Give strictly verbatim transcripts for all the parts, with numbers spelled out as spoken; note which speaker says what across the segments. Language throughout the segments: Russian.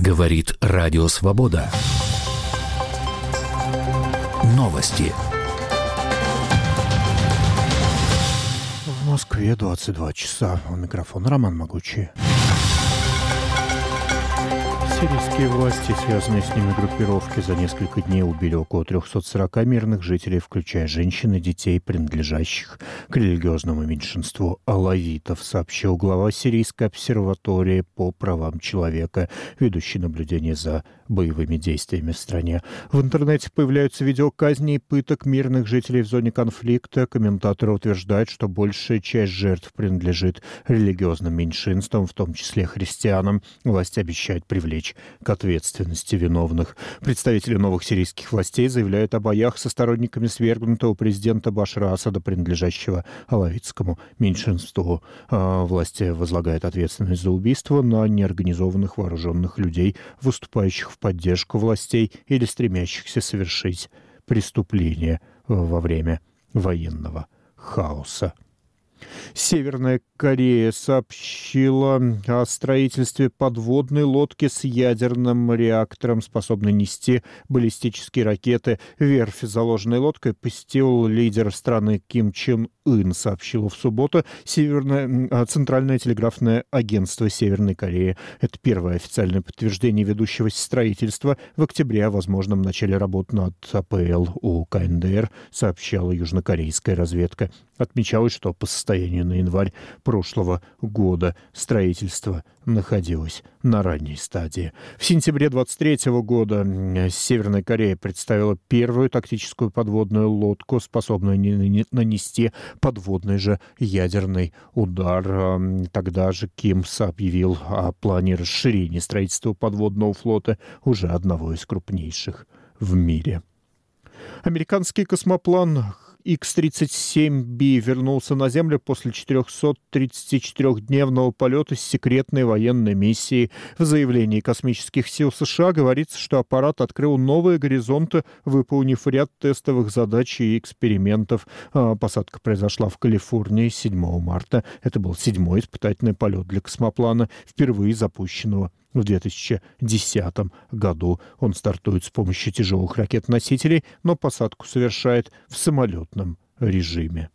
Speaker 1: Говорит Радио Свобода. Новости.
Speaker 2: В Москве двадцать два часа. У микрофона Роман Могучий. Сирийские власти, связанные с ними группировки, за несколько дней убили около триста сорок мирных жителей, включая женщин и детей, принадлежащих к религиозному меньшинству алавитов, сообщил глава Сирийской обсерватории по правам человека, ведущий наблюдение за боевыми действиями в стране. В интернете появляются видео казней и пыток мирных жителей в зоне конфликта. Комментаторы утверждают, что большая часть жертв принадлежит религиозным меньшинствам, в том числе христианам. Власти обещают привлечь к ответственности виновных. Представители новых сирийских властей заявляют о боях со сторонниками свергнутого президента Башара Асада, принадлежащего алавитскому меньшинству. Власти возлагают ответственность за убийство на неорганизованных вооруженных людей, выступающих в поддержку властей или стремящихся совершить преступление во время военного хаоса. Северная Корея сообщила о строительстве подводной лодки с ядерным реактором, способной нести баллистические ракеты. Верфь, заложенной лодкой, посетил лидер страны Ким Чен Ын, сообщило в субботу Северное, Центральное телеграфное агентство Северной Кореи. Это первое официальное подтверждение ведущегося строительства. В октябре о возможном начале работ над АПЛ у ка эн дэ эр сообщала южнокорейская разведка. Отмечалось, что по состоянию на январь прошлого года строительство находилось на ранней стадии. В сентябре двадцать третьего года Северная Корея представила первую тактическую подводную лодку, способную нанести подводный же ядерный удар. Тогда же Ким объявил о плане расширения строительства подводного флота, уже одного из крупнейших в мире. Американский космоплан икс тридцать семь би вернулся на Землю после четырехсот тридцати четырёхдневного полета с секретной военной миссией. В заявлении космических сил США говорится, что аппарат открыл новые горизонты, выполнив ряд тестовых задач и экспериментов. Посадка произошла в Калифорнии седьмого марта. Это был седьмой испытательный полет для космоплана, впервые запущенного в две тысячи десятом году. Он стартует с помощью тяжелых ракет-носителей, но посадку совершает в самолетном режиме.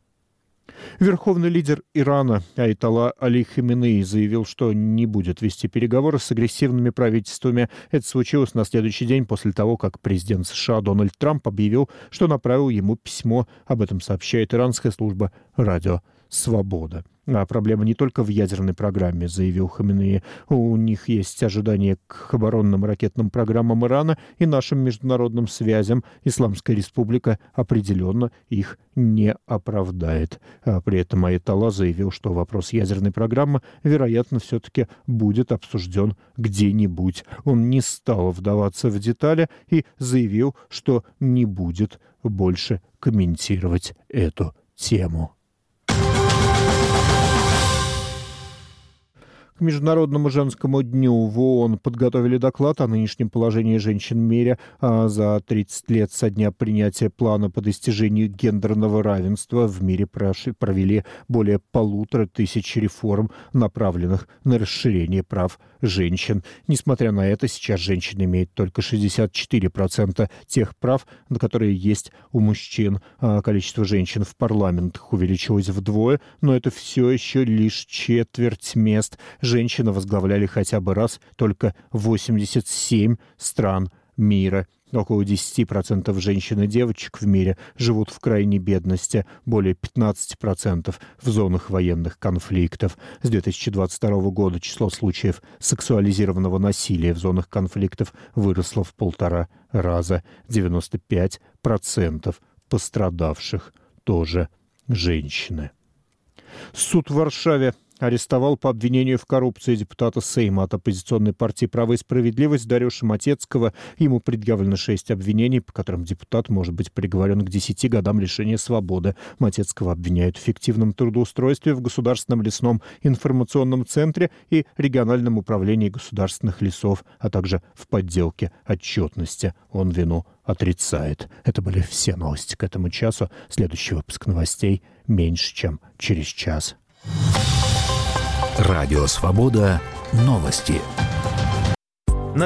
Speaker 2: Верховный лидер Ирана Аятолла Али Хаменеи заявил, что не будет вести переговоры с агрессивными правительствами. Это случилось на следующий день после того, как президент США Дональд Трамп объявил, что направил ему письмо. Об этом сообщает иранская служба «Радио Свобода». А проблема не только в ядерной программе, заявил Хаменеи. У них есть ожидания к оборонным ракетным программам Ирана и нашим международным связям. Исламская республика определенно их не оправдает. А при этом Аятолла заявил, что вопрос ядерной программы, вероятно, все-таки будет обсужден где-нибудь. Он не стал вдаваться в детали и заявил, что не будет больше комментировать эту тему. К Международному женскому дню в ООН подготовили доклад о нынешнем положении женщин в мире. А за тридцать лет со дня принятия плана по достижению гендерного равенства в мире провели более полутора тысяч реформ, направленных на расширение прав женщин. Несмотря на это, сейчас женщины имеют только шестьдесят четыре процента тех прав, на которые есть у мужчин. А количество женщин в парламентах увеличилось вдвое, но это все еще лишь четверть мест. Женщины возглавляли хотя бы раз только восемьдесят семь стран мира. Около десять процентов женщин и девочек в мире живут в крайней бедности, более пятнадцать процентов в зонах военных конфликтов. С две тысячи двадцать второго года число случаев сексуализированного насилия в зонах конфликтов выросло в полтора раза. девяносто пять процентов пострадавших тоже женщины. Суд в Варшаве арестовал по обвинению в коррупции депутата Сейма от оппозиционной партии «Право и справедливость» Дарюша Матецкого. Ему предъявлено шесть обвинений, по которым депутат может быть приговорен к десяти годам лишения свободы. Матецкого обвиняют в фиктивном трудоустройстве в Государственном лесном информационном центре и региональном управлении государственных лесов, а также в подделке отчетности. Он вину отрицает. Это были все новости к этому часу. Следующий выпуск новостей меньше, чем через час.
Speaker 1: Радио Свобода. Новости.